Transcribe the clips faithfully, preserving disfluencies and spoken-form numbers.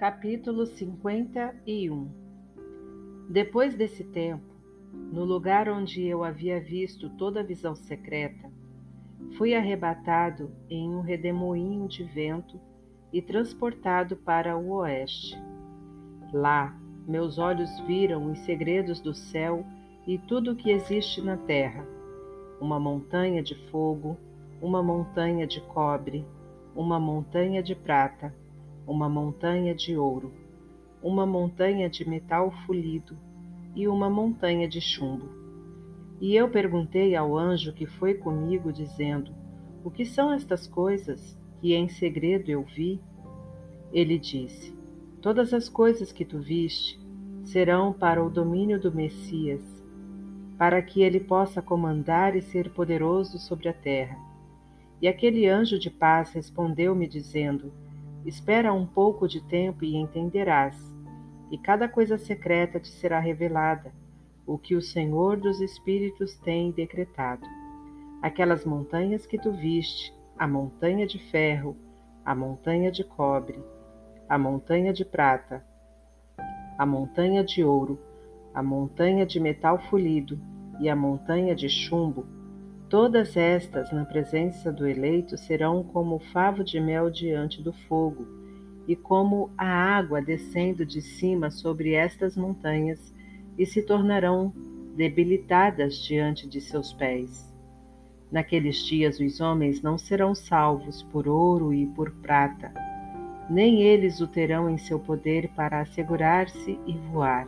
Capítulo cinquenta e um. Depois desse tempo, no lugar onde eu havia visto toda a visão secreta, fui arrebatado em um redemoinho de vento e transportado para o oeste. Lá, meus olhos viram os segredos do céu e tudo o que existe na terra: uma montanha de fogo, uma montanha de cobre, uma montanha de prata, uma montanha de ouro, uma montanha de metal fulido e uma montanha de chumbo. E eu perguntei ao anjo que foi comigo, dizendo: o que são estas coisas que em segredo eu vi? Ele disse: todas as coisas que tu viste serão para o domínio do Messias, para que ele possa comandar e ser poderoso sobre a terra. E aquele anjo de paz respondeu-me, dizendo: espera um pouco de tempo e entenderás, e cada coisa secreta te será revelada, o que o Senhor dos Espíritos tem decretado. Aquelas montanhas que tu viste, a montanha de ferro, a montanha de cobre, a montanha de prata, a montanha de ouro, a montanha de metal fulido e a montanha de chumbo, todas estas, na presença do eleito, serão como o favo de mel diante do fogo, e como a água descendo de cima sobre estas montanhas, e se tornarão debilitadas diante de seus pés. Naqueles dias os homens não serão salvos por ouro e por prata, nem eles o terão em seu poder para assegurar-se e voar.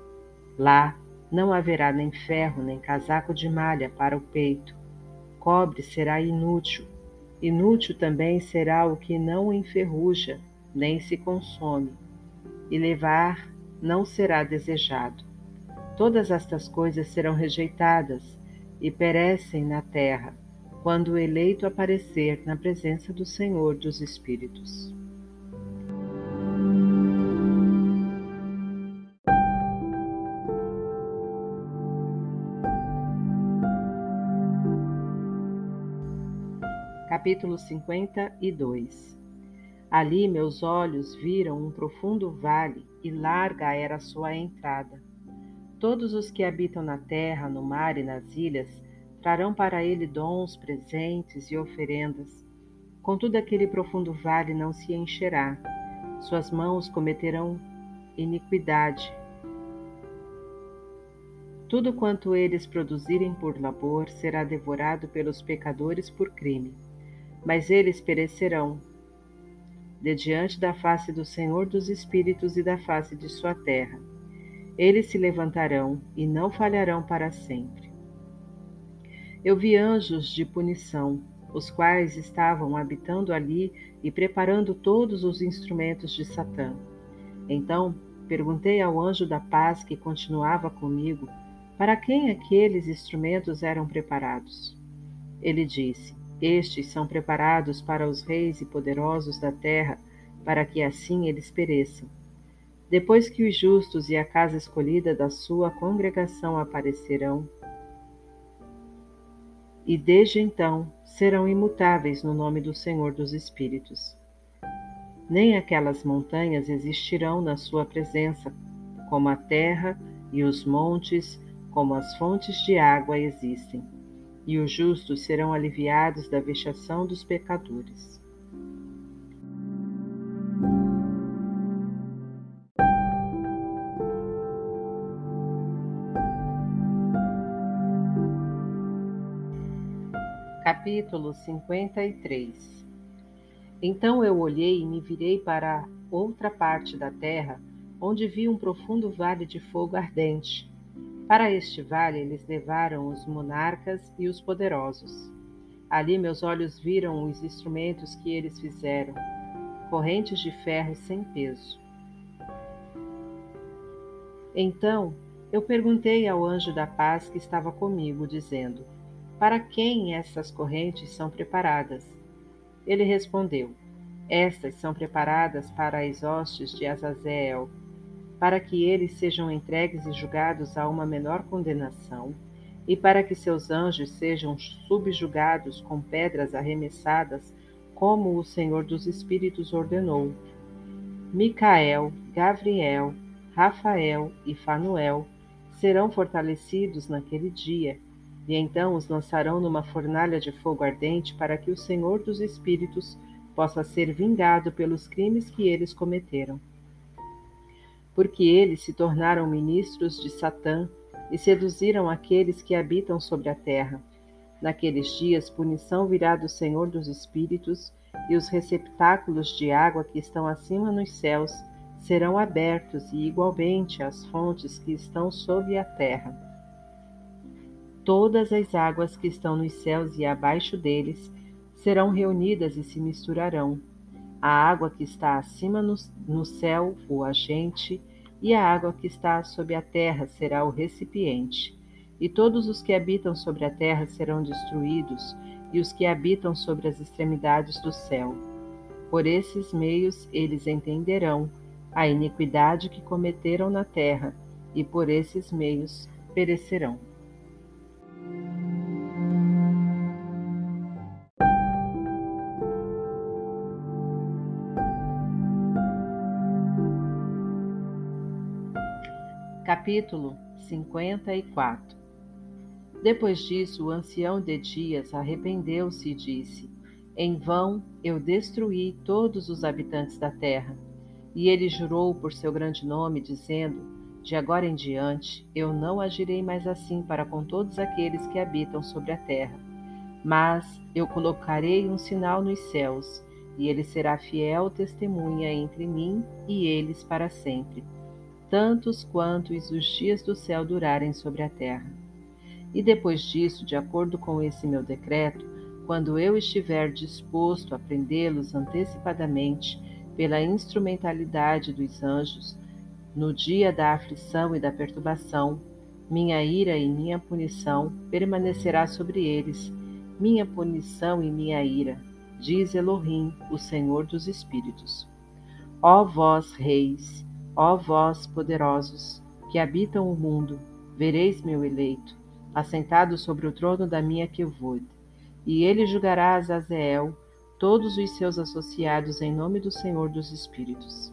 Lá não haverá nem ferro, nem casaco de malha para o peito. Cobre será inútil, inútil também será o que não enferruja, nem se consome, e levar não será desejado. Todas estas coisas serão rejeitadas e perecem na terra, quando o eleito aparecer na presença do Senhor dos Espíritos. Capítulo cinquenta e dois. Ali meus olhos viram um profundo vale, e larga era a sua entrada. Todos os que habitam na terra, no mar e nas ilhas, trarão para ele dons, presentes e oferendas. Contudo, aquele profundo vale não se encherá. Suas mãos cometerão iniquidade. Tudo quanto eles produzirem por labor será devorado pelos pecadores por crime. Mas eles perecerão de diante da face do Senhor dos Espíritos e da face de sua terra. Eles se levantarão e não falharão para sempre. Eu vi anjos de punição, os quais estavam habitando ali e preparando todos os instrumentos de Satã. Então perguntei ao anjo da paz que continuava comigo, para quem aqueles instrumentos eram preparados. Ele disse: estes são preparados para os reis e poderosos da terra, para que assim eles pereçam. Depois que os justos e a casa escolhida da sua congregação aparecerão, e desde então serão imutáveis no nome do Senhor dos Espíritos. Nem aquelas montanhas existirão na sua presença, como a terra e os montes, como as fontes de água existem. E os justos serão aliviados da vexação dos pecadores. Capítulo cinquenta e três. Então eu olhei e me virei para outra parte da terra, onde vi um profundo vale de fogo ardente. Para este vale eles levaram os monarcas e os poderosos. Ali meus olhos viram os instrumentos que eles fizeram, correntes de ferro sem peso. Então eu perguntei ao anjo da paz que estava comigo, dizendo: para quem essas correntes são preparadas? Ele respondeu: estas são preparadas para as hostes de Azazel, para que eles sejam entregues e julgados a uma menor condenação, e para que seus anjos sejam subjugados com pedras arremessadas, como o Senhor dos Espíritos ordenou. Micael, Gabriel, Rafael e Fanuel serão fortalecidos naquele dia, e então os lançarão numa fornalha de fogo ardente para que o Senhor dos Espíritos possa ser vingado pelos crimes que eles cometeram. Porque eles se tornaram ministros de Satã e seduziram aqueles que habitam sobre a terra. Naqueles dias, punição virá do Senhor dos Espíritos, e os receptáculos de água que estão acima nos céus serão abertos, e igualmente as fontes que estão sob a terra. Todas as águas que estão nos céus e abaixo deles serão reunidas e se misturarão. A água que está acima no, no céu, o agente, e a água que está sob a terra será o recipiente. E todos os que habitam sobre a terra serão destruídos, e os que habitam sobre as extremidades do céu. Por esses meios eles entenderão a iniquidade que cometeram na terra, e por esses meios perecerão. Capítulo cinquenta e quatro. Depois disso, o ancião de Dias arrependeu-se e disse: Em vão eu destruí todos os habitantes da terra. E ele jurou por seu grande nome, dizendo: De agora em diante eu não agirei mais assim para com todos aqueles que habitam sobre a terra. Mas eu colocarei um sinal nos céus, e ele será fiel testemunha entre mim e eles para sempre, tantos quantos os dias do céu durarem sobre a terra. E depois disso, de acordo com esse meu decreto, quando eu estiver disposto a prendê-los antecipadamente pela instrumentalidade dos anjos, no dia da aflição e da perturbação, minha ira e minha punição permanecerá sobre eles, minha punição e minha ira, diz Elohim, o Senhor dos Espíritos. Ó vós, reis, ó vós, poderosos, que habitam o mundo, vereis meu eleito, assentado sobre o trono da minha Kevod, e ele julgará a Azazel, todos os seus associados em nome do Senhor dos Espíritos.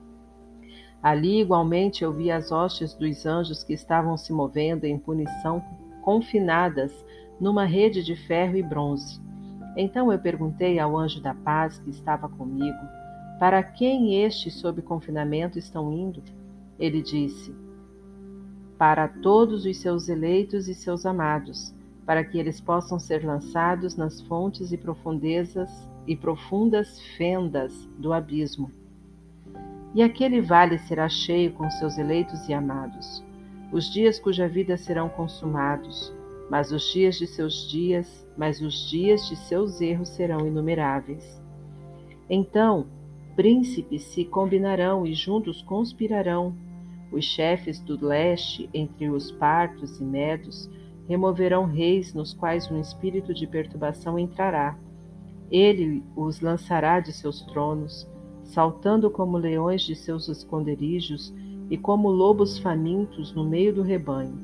Ali igualmente eu vi as hostes dos anjos que estavam se movendo em punição, confinadas numa rede de ferro e bronze. Então eu perguntei ao anjo da paz que estava comigo: Para quem estes sob confinamento estão indo? Ele disse: Para todos os seus eleitos e seus amados, para que eles possam ser lançados nas fontes e profundezas e profundas fendas do abismo. E aquele vale será cheio com seus eleitos e amados, os dias cuja vida serão consumados, mas os dias de seus dias, mas os dias de seus erros serão inumeráveis. Então, príncipes se combinarão e juntos conspirarão. Os chefes do leste, entre os partos e medos, removerão reis nos quais um espírito de perturbação entrará. Ele os lançará de seus tronos, saltando como leões de seus esconderijos e como lobos famintos no meio do rebanho.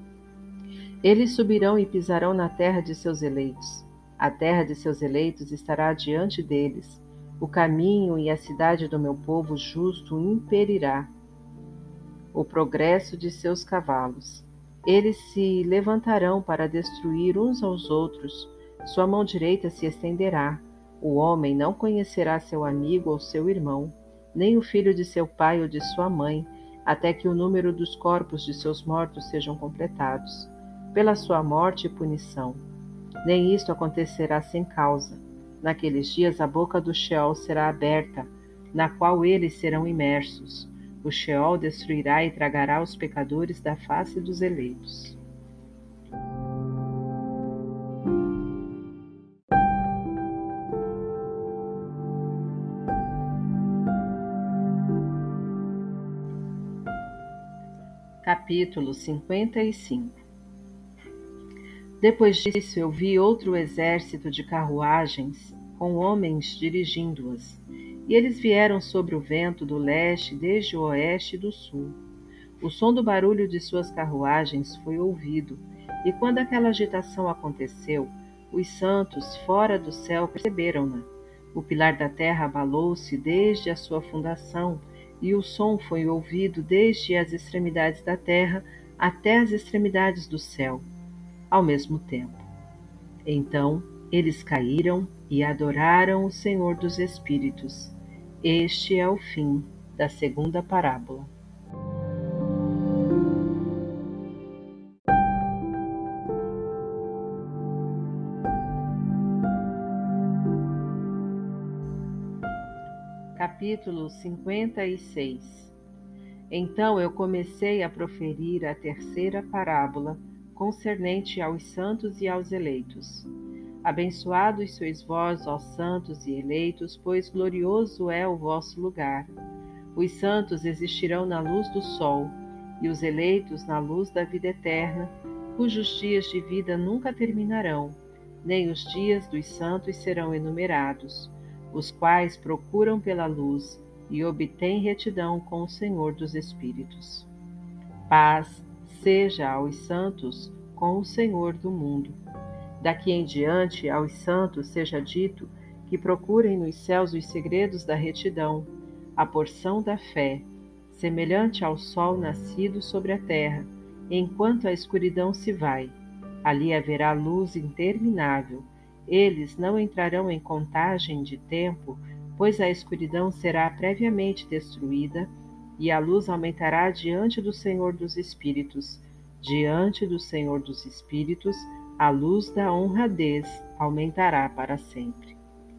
Eles subirão e pisarão na terra de seus eleitos. A terra de seus eleitos estará diante deles. O caminho e a cidade do meu povo justo imperirá o progresso de seus cavalos. Eles se levantarão para destruir uns aos outros. Sua mão direita se estenderá. O homem não conhecerá seu amigo ou seu irmão, nem o filho de seu pai ou de sua mãe, até que o número dos corpos de seus mortos sejam completados, pela sua morte e punição. Nem isto acontecerá sem causa. Naqueles dias a boca do Sheol será aberta, na qual eles serão imersos. O Sheol destruirá e tragará os pecadores da face dos eleitos. Capítulo cinquenta e cinco. Depois disso eu vi outro exército de carruagens, com homens dirigindo-as, e eles vieram sobre o vento do leste, desde o oeste e do sul. O som do barulho de suas carruagens foi ouvido, e quando aquela agitação aconteceu, os santos, fora do céu, perceberam-na. O pilar da terra abalou-se desde a sua fundação, e o som foi ouvido desde as extremidades da terra até as extremidades do céu, ao mesmo tempo. Então eles caíram e adoraram o Senhor dos Espíritos. Este é o fim da segunda parábola. Capítulo cinquenta e seis. Então eu comecei a proferir a terceira parábola, concernente aos santos e aos eleitos. Abençoados sois vós, ó santos e eleitos, pois glorioso é o vosso lugar. Os santos existirão na luz do sol, e os eleitos na luz da vida eterna, cujos dias de vida nunca terminarão, nem os dias dos santos serão enumerados, os quais procuram pela luz e obtêm retidão com o Senhor dos Espíritos. Paz seja aos santos com o Senhor do mundo. Daqui em diante, aos santos seja dito que procurem nos céus os segredos da retidão, a porção da fé, semelhante ao sol nascido sobre a terra, enquanto a escuridão se vai. Ali haverá luz interminável. Eles não entrarão em contagem de tempo, pois a escuridão será previamente destruída, e a luz aumentará diante do Senhor dos Espíritos. Diante do Senhor dos Espíritos, a luz da honradez aumentará para sempre.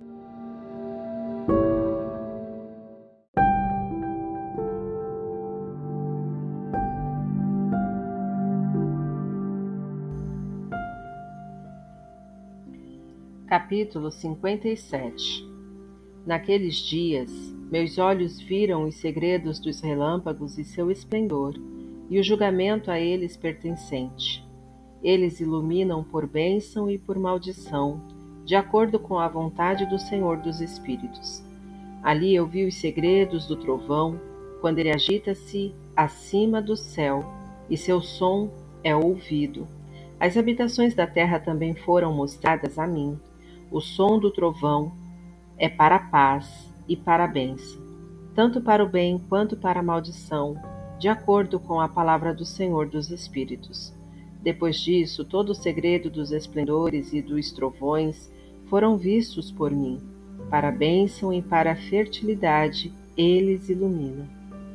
Capítulo cinquenta e sete. Naqueles dias, meus olhos viram os segredos dos relâmpagos e seu esplendor, e o julgamento a eles pertencente. Eles iluminam por bênção e por maldição, de acordo com a vontade do Senhor dos Espíritos. Ali eu vi os segredos do trovão, quando ele agita-se acima do céu, e seu som é ouvido. As habitações da terra também foram mostradas a mim. O som do trovão é para a paz e para a bênção, tanto para o bem quanto para a maldição, de acordo com a palavra do Senhor dos Espíritos. Depois disso, todo o segredo dos esplendores e dos trovões foram vistos por mim. Para a bênção e para a fertilidade, eles iluminam.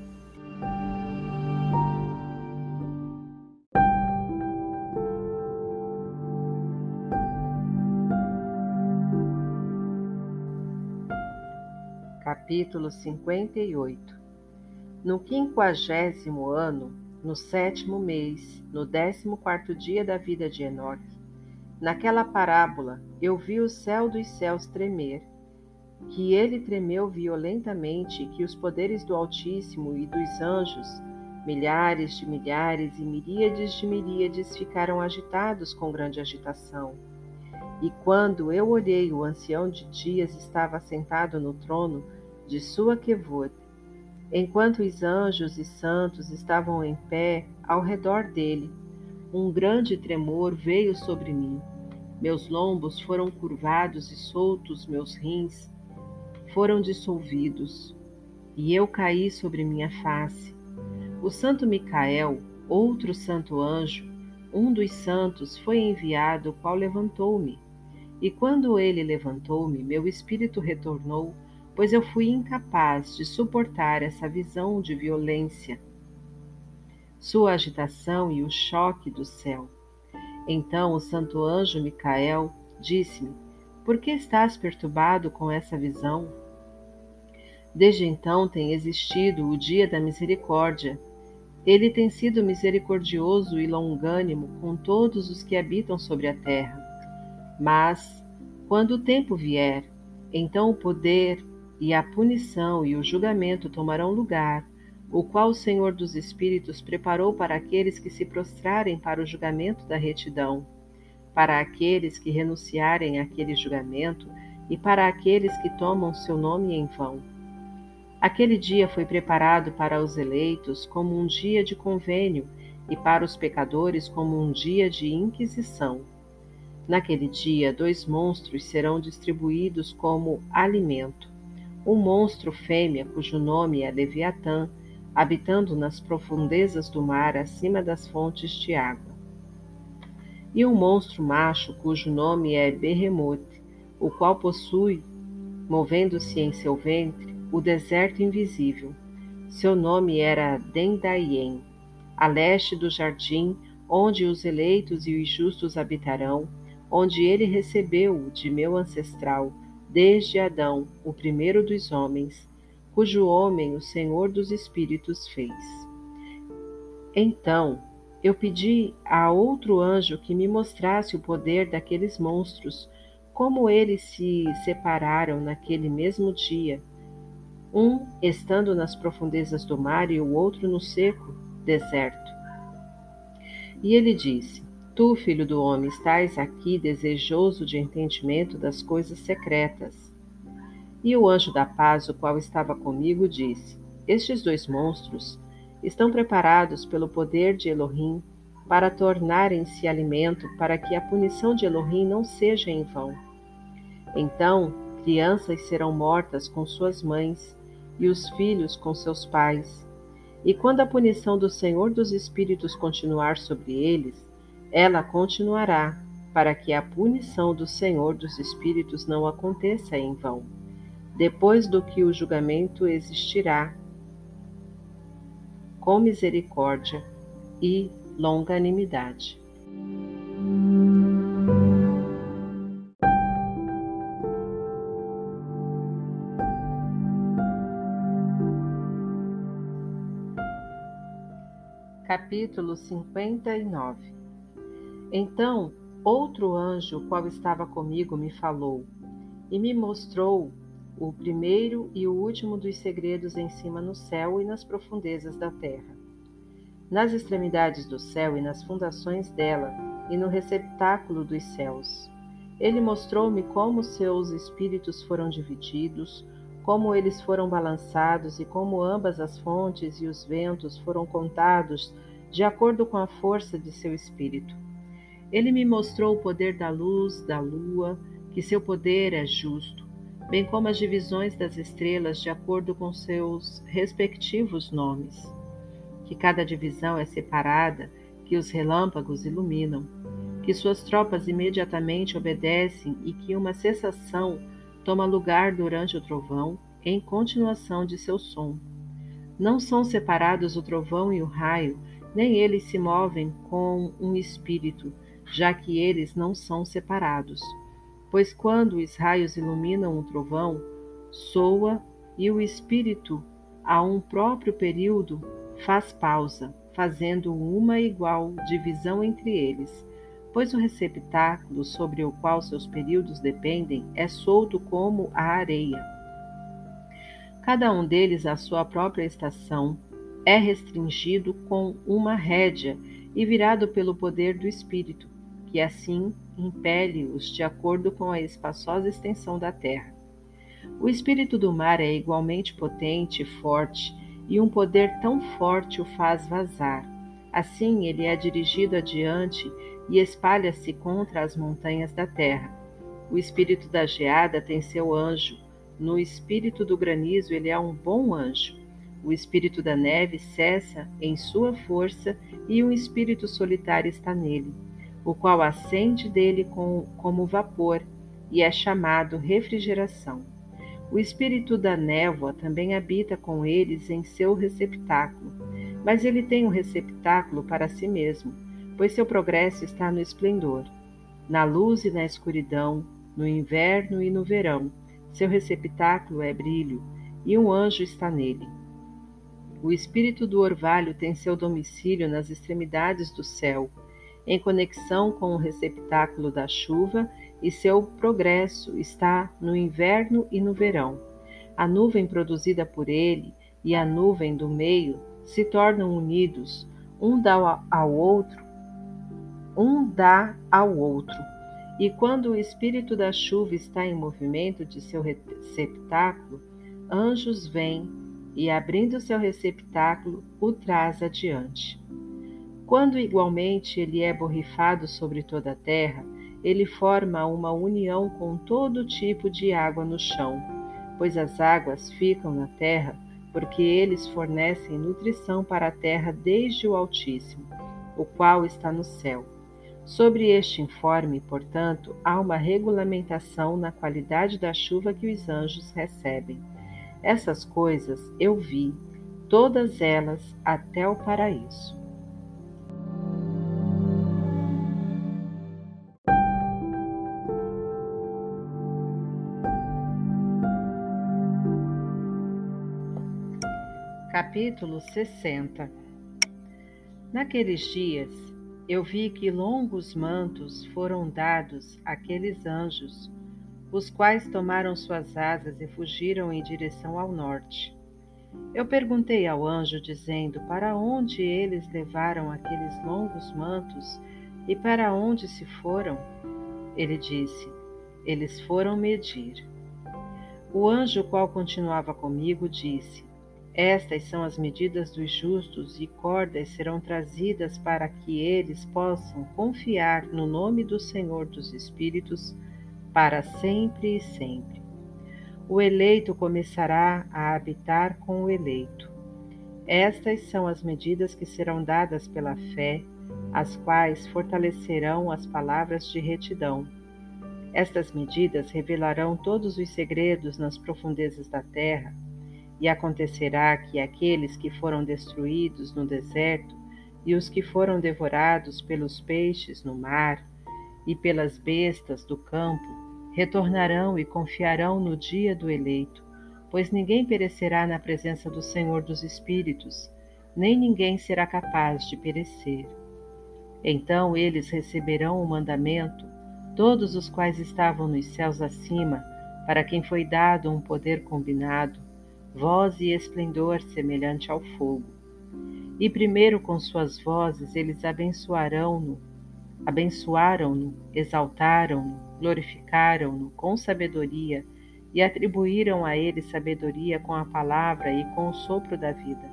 Capítulo cinquenta e oito. No quinquagésimo ano, no sétimo mês, no décimo quarto dia da vida de Enoque, naquela parábola eu vi o céu dos céus tremer, que ele tremeu violentamente, que os poderes do Altíssimo e dos anjos, milhares de milhares e miríades de miríades, ficaram agitados com grande agitação. E quando eu olhei, o ancião de dias estava sentado no trono de sua quevod, enquanto os anjos e santos estavam em pé ao redor dele. Um grande tremor veio sobre mim. Meus lombos foram curvados e soltos, meus rins foram dissolvidos, e eu caí sobre minha face. O santo Micael, outro santo anjo, um dos santos, foi enviado, o qual levantou-me. E quando ele levantou-me, meu espírito retornou, pois eu fui incapaz de suportar essa visão de violência, sua agitação e o choque do céu. Então o santo anjo Micael disse-me: por que estás perturbado com essa visão? Desde então tem existido o dia da misericórdia. Ele tem sido misericordioso e longânimo com todos os que habitam sobre a terra. Mas, quando o tempo vier, então o poder e a punição e o julgamento tomarão lugar, o qual o Senhor dos Espíritos preparou para aqueles que se prostrarem para o julgamento da retidão, para aqueles que renunciarem àquele julgamento e para aqueles que tomam seu nome em vão. Aquele dia foi preparado para os eleitos como um dia de convênio e para os pecadores como um dia de inquisição. Naquele dia, dois monstros serão distribuídos como alimento. um monstro fêmea cujo nome é Leviatã, habitando nas profundezas do mar acima das fontes de água. E um monstro macho cujo nome é Behemoth, o qual possui, movendo-se em seu ventre, o deserto invisível. Seu nome era Dendaien, a leste do jardim, onde os eleitos e os justos habitarão, onde ele recebeu de meu ancestral, desde Adão, o primeiro dos homens, cujo homem o Senhor dos Espíritos fez. Então eu pedi a outro anjo que me mostrasse o poder daqueles monstros, como eles se separaram naquele mesmo dia, um estando nas profundezas do mar e o outro no seco deserto. E ele disse: Tu, filho do homem, estás aqui desejoso de entendimento das coisas secretas. E o anjo da paz, o qual estava comigo, disse: Estes dois monstros estão preparados pelo poder de Elohim para tornarem-se alimento, para que a punição de Elohim não seja em vão. Então, crianças serão mortas com suas mães e os filhos com seus pais. E quando a punição do Senhor dos Espíritos continuar sobre eles, ela continuará, para que a punição do Senhor dos Espíritos não aconteça em vão, depois do que o julgamento existirá, com misericórdia e longanimidade. Capítulo cinquenta e nove. Então outro anjo, o qual estava comigo, me falou, e me mostrou o primeiro e o último dos segredos em cima no céu e nas profundezas da terra, nas extremidades do céu e nas fundações dela, e no receptáculo dos céus. Ele mostrou-me como seus espíritos foram divididos, como eles foram balançados e como ambas as fontes e os ventos foram contados de acordo com a força de seu espírito. Ele me mostrou o poder da luz, da lua, que seu poder é justo, bem como as divisões das estrelas de acordo com seus respectivos nomes, que cada divisão é separada, que os relâmpagos iluminam, que suas tropas imediatamente obedecem e que uma cessação toma lugar durante o trovão, em continuação de seu som. Não são separados o trovão e o raio, nem eles se movem com um espírito, já que eles não são separados. Pois quando os raios iluminam o trovão, soa, e o espírito, a um próprio período, faz pausa, fazendo uma igual divisão entre eles, pois o receptáculo sobre o qual seus períodos dependem é solto como a areia. Cada um deles à sua própria estação, é restringido com uma rédea e virado pelo poder do Espírito, que assim impele-os de acordo com a espaçosa extensão da terra. O espírito do mar é igualmente potente e forte, e um poder tão forte o faz vazar. Assim ele é dirigido adiante e espalha-se contra as montanhas da terra. O espírito da geada tem seu anjo. No espírito do granizo ele é um bom anjo. O espírito da neve cessa em sua força e um espírito solitário está nele, o qual ascende dele com, como vapor e é chamado refrigeração. O espírito da névoa também habita com eles em seu receptáculo, mas ele tem um receptáculo para si mesmo, pois seu progresso está no esplendor, na luz e na escuridão, no inverno e no verão. Seu receptáculo é brilho, e um anjo está nele. O espírito do orvalho tem seu domicílio nas extremidades do céu, em conexão com o receptáculo da chuva, e seu progresso está no inverno e no verão. A nuvem produzida por ele e a nuvem do meio se tornam unidos, um dá ao outro, um dá ao outro. E quando o espírito da chuva está em movimento de seu receptáculo, anjos vêm e, abrindo seu receptáculo, o traz adiante. Quando igualmente ele é borrifado sobre toda a terra, ele forma uma união com todo tipo de água no chão, pois as águas ficam na terra, porque eles fornecem nutrição para a terra desde o Altíssimo, o qual está no céu. Sobre este informe, portanto, há uma regulamentação na qualidade da chuva que os anjos recebem. Essas coisas eu vi, todas elas até o paraíso. Capítulo sessenta. Naqueles dias, eu vi que longos mantos foram dados àqueles anjos, os quais tomaram suas asas e fugiram em direção ao norte. Eu perguntei ao anjo, dizendo: para onde eles levaram aqueles longos mantos e para onde se foram? Ele disse: eles foram medir. O anjo, qual continuava comigo, disse: estas são as medidas dos justos, e cordas serão trazidas para que eles possam confiar no nome do Senhor dos Espíritos para sempre e sempre. O eleito começará a habitar com o eleito. Estas são as medidas que serão dadas pela fé, as quais fortalecerão as palavras de retidão. Estas medidas revelarão todos os segredos nas profundezas da terra. E acontecerá que aqueles que foram destruídos no deserto e os que foram devorados pelos peixes no mar e pelas bestas do campo retornarão e confiarão no dia do eleito, pois ninguém perecerá na presença do Senhor dos Espíritos, nem ninguém será capaz de perecer. Então eles receberão o mandamento, todos os quais estavam nos céus acima, para quem foi dado um poder combinado, voz e esplendor semelhante ao fogo. E primeiro com suas vozes eles abençoarão-no, abençoaram-no, exaltaram-no, glorificaram-no com sabedoria e atribuíram a ele sabedoria com a palavra e com o sopro da vida.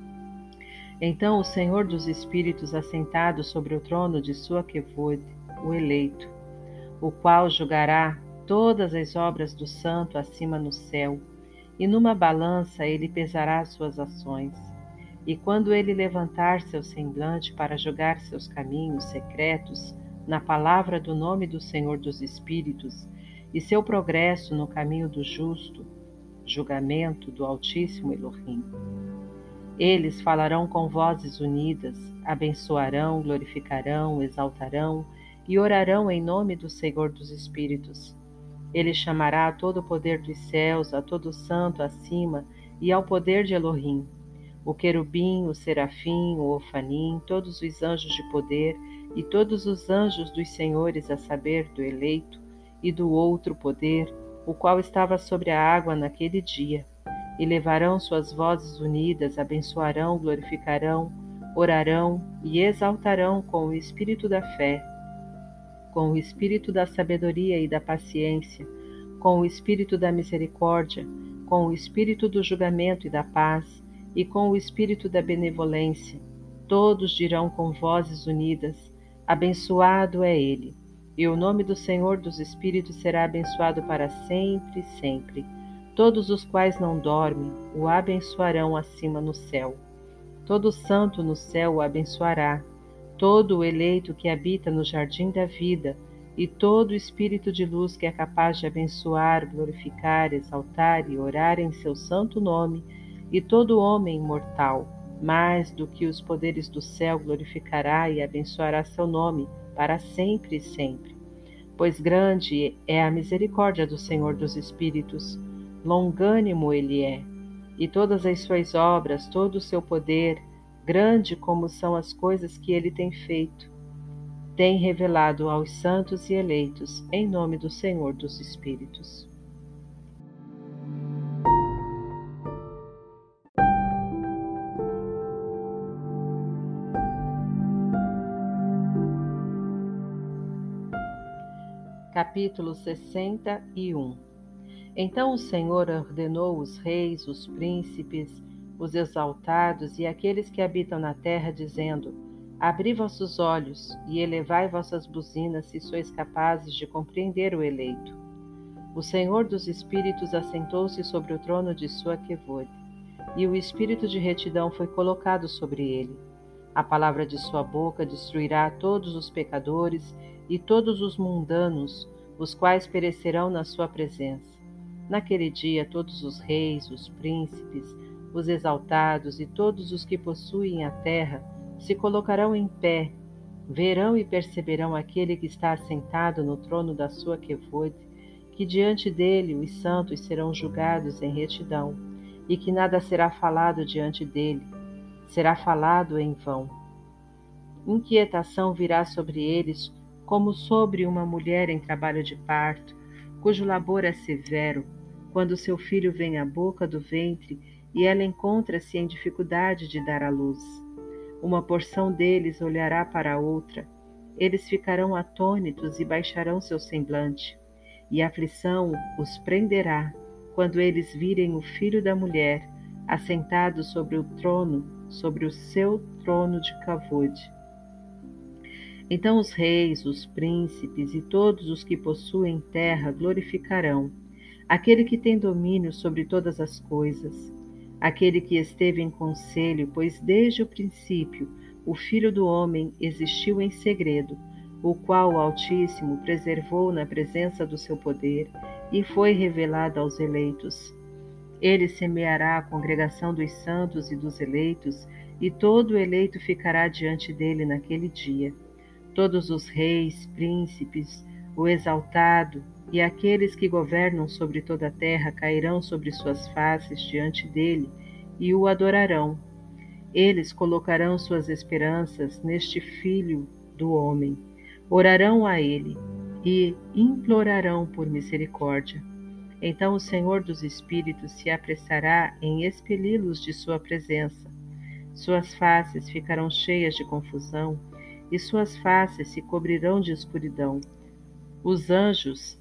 Então o Senhor dos Espíritos, assentado sobre o trono de sua quevod, o eleito, o qual julgará todas as obras do santo acima no céu, e numa balança ele pesará suas ações. E quando ele levantar seu semblante para julgar seus caminhos secretos na palavra do nome do Senhor dos Espíritos, e seu progresso no caminho do justo, julgamento do Altíssimo Elohim. Eles falarão com vozes unidas, abençoarão, glorificarão, exaltarão e orarão em nome do Senhor dos Espíritos. Ele chamará a todo o poder dos céus, a todo santo acima e ao poder de Elohim, o querubim, o serafim, o ofanim, todos os anjos de poder e todos os anjos dos senhores, a saber, do eleito e do outro poder, o qual estava sobre a água naquele dia, e levarão suas vozes unidas, abençoarão, glorificarão, orarão e exaltarão com o espírito da fé, com o espírito da sabedoria e da paciência, com o espírito da misericórdia, com o espírito do julgamento e da paz, e com o espírito da benevolência. Todos dirão com vozes unidas: abençoado é ele, e o nome do Senhor dos Espíritos será abençoado para sempre e sempre. Todos os quais não dormem o abençoarão acima no céu. Todo santo no céu o abençoará. Todo o eleito que habita no jardim da vida, e todo espírito de luz que é capaz de abençoar, glorificar, exaltar e orar em seu santo nome, e todo homem mortal, mais do que os poderes do céu, glorificará e abençoará seu nome para sempre e sempre. Pois grande é a misericórdia do Senhor dos Espíritos, longânimo ele é, e todas as suas obras, todo o seu poder, grande como são as coisas que ele tem feito, tem revelado aos santos e eleitos, em nome do Senhor dos Espíritos. Capítulo sessenta e um. Então o Senhor ordenou os reis, os príncipes, os exaltados e aqueles que habitam na terra, dizendo: abri vossos olhos e elevai vossas buzinas, se sois capazes de compreender o eleito. O Senhor dos Espíritos assentou-se sobre o trono de sua quevode, e o espírito de retidão foi colocado sobre ele. A palavra de sua boca destruirá todos os pecadores e todos os mundanos, os quais perecerão na sua presença. Naquele dia todos os reis, os príncipes, os exaltados e todos os que possuem a terra se colocarão em pé, verão e perceberão aquele que está assentado no trono da sua quevode, que diante dele os santos serão julgados em retidão, e que nada será falado diante dele, será falado em vão. Inquietação virá sobre eles, como sobre uma mulher em trabalho de parto, cujo labor é severo, quando seu filho vem à boca do ventre e ela encontra-se em dificuldade de dar à luz. Uma porção deles olhará para a outra, eles ficarão atônitos e baixarão seu semblante, e a aflição os prenderá quando eles virem o filho da mulher assentado sobre o trono, sobre o seu trono de cavode. Então os reis, os príncipes e todos os que possuem terra glorificarão aquele que tem domínio sobre todas as coisas, aquele que esteve em conselho, pois desde o princípio o Filho do Homem existiu em segredo, o qual o Altíssimo preservou na presença do seu poder e foi revelado aos eleitos. Ele semeará a congregação dos santos e dos eleitos, e todo eleito ficará diante dele naquele dia. Todos os reis, príncipes, o exaltado e aqueles que governam sobre toda a terra cairão sobre suas faces diante dele e o adorarão. Eles colocarão suas esperanças neste Filho do Homem, orarão a ele e implorarão por misericórdia. Então o Senhor dos Espíritos se apressará em expeli-los de sua presença. Suas faces ficarão cheias de confusão e suas faces se cobrirão de escuridão. Os anjos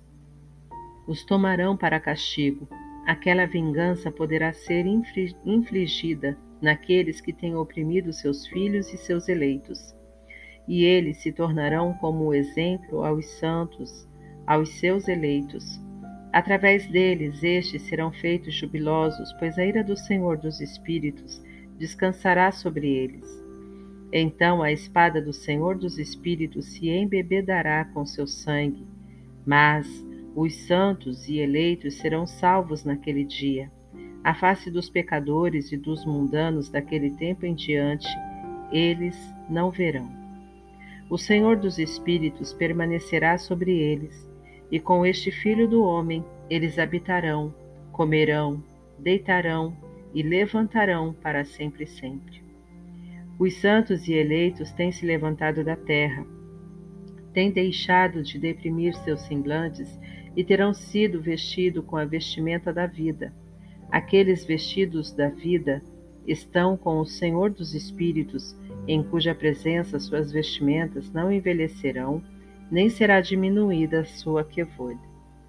os tomarão para castigo. Aquela vingança poderá ser infligida naqueles que têm oprimido seus filhos e seus eleitos. E eles se tornarão como o exemplo aos santos, aos seus eleitos. Através deles, estes serão feitos jubilosos, pois a ira do Senhor dos Espíritos descansará sobre eles. Então a espada do Senhor dos Espíritos se embebedará com seu sangue, mas os santos e eleitos serão salvos naquele dia. A face dos pecadores e dos mundanos daquele tempo em diante, eles não verão. O Senhor dos Espíritos permanecerá sobre eles, e com este Filho do Homem eles habitarão, comerão, deitarão e levantarão para sempre e sempre. Os santos e eleitos têm se levantado da terra, têm deixado de deprimir seus semblantes e terão sido vestidos com a vestimenta da vida. Aqueles vestidos da vida estão com o Senhor dos Espíritos, em cuja presença suas vestimentas não envelhecerão, nem será diminuída a sua quevode.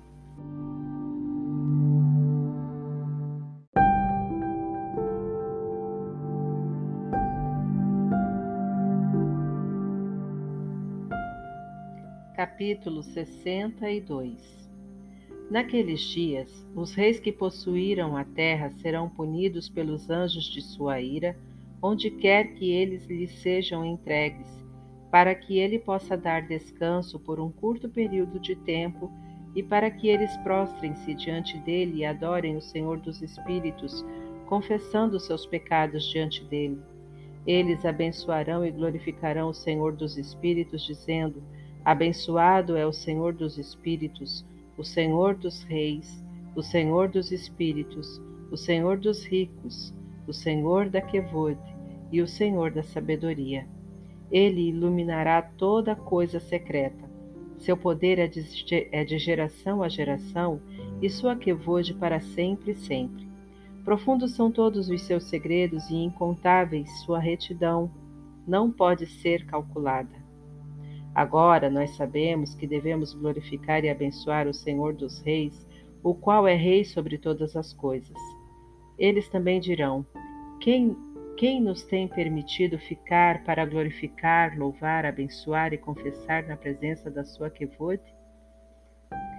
Capítulo sessenta e dois. Naqueles dias, os reis que possuíram a terra serão punidos pelos anjos de sua ira, onde quer que eles lhes sejam entregues, para que ele possa dar descanso por um curto período de tempo e para que eles prostrem-se diante dele e adorem o Senhor dos Espíritos, confessando seus pecados diante dele. Eles abençoarão e glorificarão o Senhor dos Espíritos, dizendo: Abençoado é o Senhor dos Espíritos, o Senhor dos Reis, o Senhor dos Espíritos, o Senhor dos Ricos, o Senhor da Quevode e o Senhor da Sabedoria. Ele iluminará toda coisa secreta. Seu poder é de, é de geração a geração e sua Quevode para sempre e sempre. Profundos são todos os seus segredos e incontáveis sua retidão. Não pode ser calculada. Agora nós sabemos que devemos glorificar e abençoar o Senhor dos Reis, o qual é Rei sobre todas as coisas. Eles também dirão: Quem, quem nos tem permitido ficar para glorificar, louvar, abençoar e confessar na presença da sua Quevode?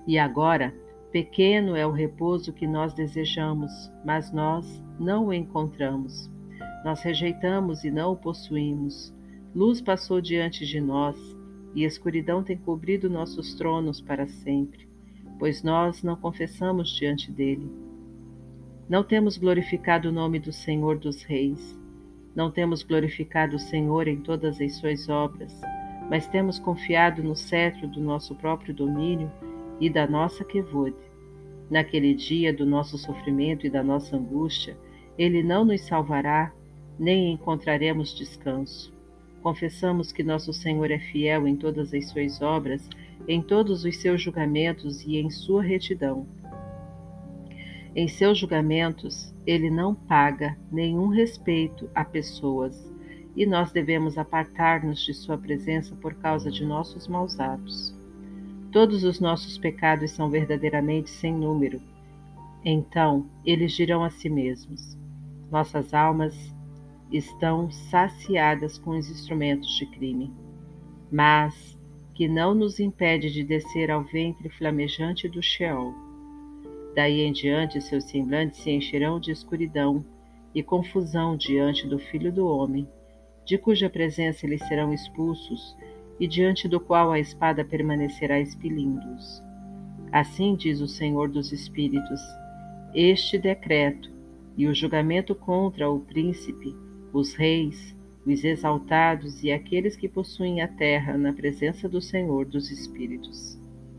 E agora, pequeno é o repouso que nós desejamos, mas nós não o encontramos. Nós rejeitamos e não o possuímos. Luz passou diante de nós, e escuridão tem cobrido nossos tronos para sempre, pois nós não confessamos diante dele. Não temos glorificado o nome do Senhor dos Reis. Não temos glorificado o Senhor em todas as suas obras, mas temos confiado no cetro do nosso próprio domínio e da nossa quevode. Naquele dia do nosso sofrimento e da nossa angústia, ele não nos salvará, nem encontraremos descanso. Confessamos que nosso Senhor é fiel em todas as suas obras, em todos os seus julgamentos e em sua retidão. Em seus julgamentos, ele não paga nenhum respeito a pessoas, e nós devemos apartar-nos de sua presença por causa de nossos maus atos. Todos os nossos pecados são verdadeiramente sem número. Então, eles dirão a si mesmos: nossas almas estão saciadas com os instrumentos de crime, mas que não nos impede de descer ao ventre flamejante do Sheol. Daí em diante seus semblantes se encherão de escuridão e confusão diante do Filho do Homem, de cuja presença eles serão expulsos e diante do qual a espada permanecerá expelindo-os. Assim diz o Senhor dos Espíritos: este decreto e o julgamento contra o príncipe, os reis, os exaltados e aqueles que possuem a terra na presença do Senhor dos Espíritos.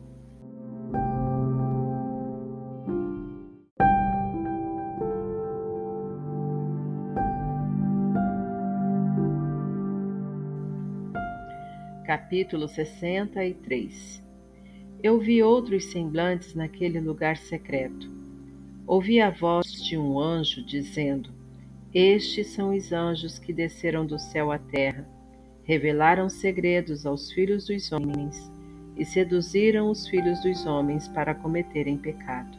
Capítulo sessenta e três. Eu vi outros semblantes naquele lugar secreto. Ouvi a voz de um anjo dizendo: estes são os anjos que desceram do céu à terra, revelaram segredos aos filhos dos homens e seduziram os filhos dos homens para cometerem pecado.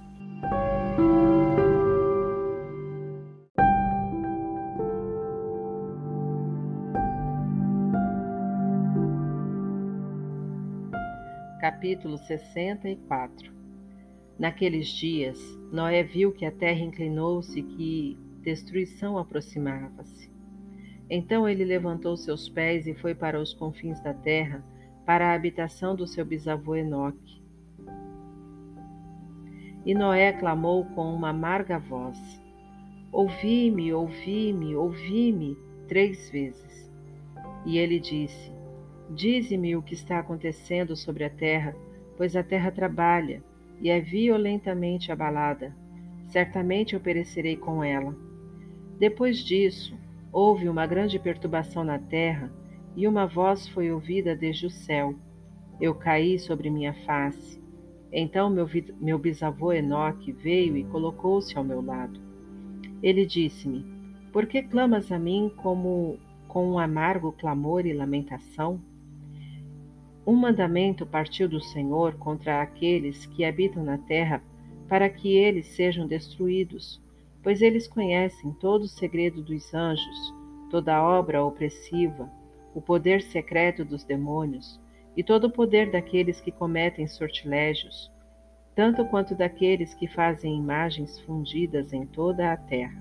Capítulo sessenta e quatro. Naqueles dias, Noé viu que a terra inclinou-se e que destruição aproximava-se. Então ele levantou seus pés e foi para os confins da terra, para a habitação do seu bisavô Enoque. E Noé clamou com uma amarga voz: ouvi-me, ouvi-me, ouvi-me, três vezes. E ele disse: dize-me o que está acontecendo sobre a terra, pois a terra trabalha e é violentamente abalada. Certamente eu perecerei com ela. Depois disso, houve uma grande perturbação na terra, e uma voz foi ouvida desde o céu. Eu caí sobre minha face. Então meu, meu bisavô Enoque veio e colocou-se ao meu lado. Ele disse-me: por que clamas a mim como com um amargo clamor e lamentação? Um mandamento partiu do Senhor contra aqueles que habitam na terra, para que eles sejam destruídos, pois eles conhecem todo o segredo dos anjos, toda a obra opressiva, o poder secreto dos demônios e todo o poder daqueles que cometem sortilégios, tanto quanto daqueles que fazem imagens fundidas em toda a terra.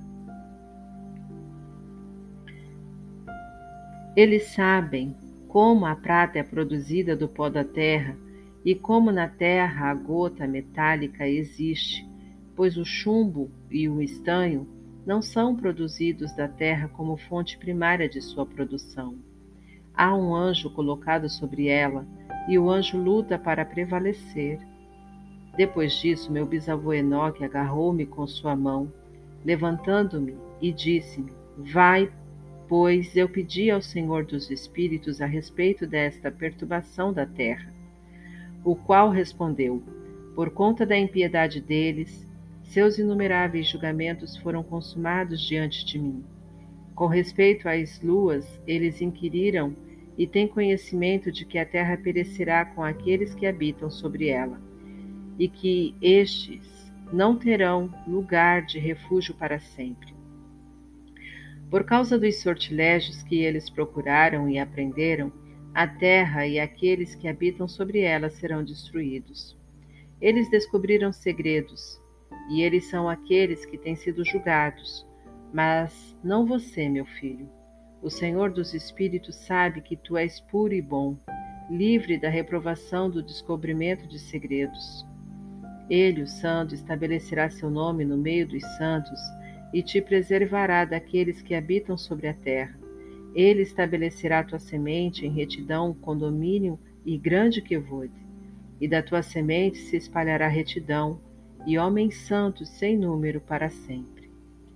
Eles sabem como a prata é produzida do pó da terra e como na terra a gota metálica existe, pois o chumbo e o estanho não são produzidos da terra como fonte primária de sua produção. Há um anjo colocado sobre ela, e o anjo luta para prevalecer. Depois disso, meu bisavô Enoque agarrou-me com sua mão, levantando-me, e disse-me: vai, pois eu pedi ao Senhor dos Espíritos a respeito desta perturbação da terra. O qual respondeu: por conta da impiedade deles, seus inumeráveis julgamentos foram consumados diante de mim. Com respeito às luas, eles inquiriram e têm conhecimento de que a terra perecerá com aqueles que habitam sobre ela, e que estes não terão lugar de refúgio para sempre. Por causa dos sortilégios que eles procuraram e aprenderam, a terra e aqueles que habitam sobre ela serão destruídos. Eles descobriram segredos, e eles são aqueles que têm sido julgados, mas não você, meu filho. O Senhor dos Espíritos sabe que tu és puro e bom, livre da reprovação do descobrimento de segredos. Ele, o Santo, estabelecerá seu nome no meio dos santos e te preservará daqueles que habitam sobre a terra. Ele estabelecerá tua semente em retidão, condomínio e grande quevode, e da tua semente se espalhará retidão e homens santos sem número para sempre.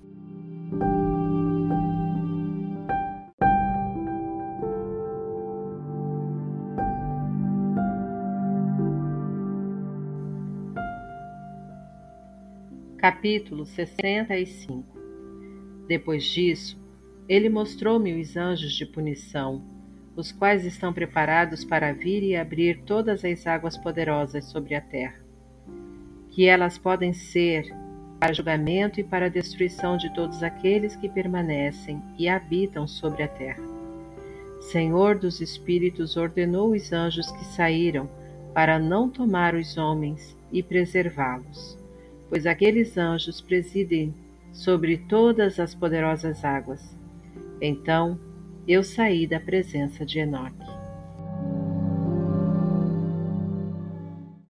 Capítulo sessenta e cinco. Depois disso, ele mostrou-me os anjos de punição, os quais estão preparados para vir e abrir todas as águas poderosas sobre a terra, que elas podem ser para julgamento e para a destruição de todos aqueles que permanecem e habitam sobre a terra. Senhor dos Espíritos ordenou os anjos que saíram para não tomar os homens e preservá-los, pois aqueles anjos presidem sobre todas as poderosas águas. Então eu saí da presença de Enoque.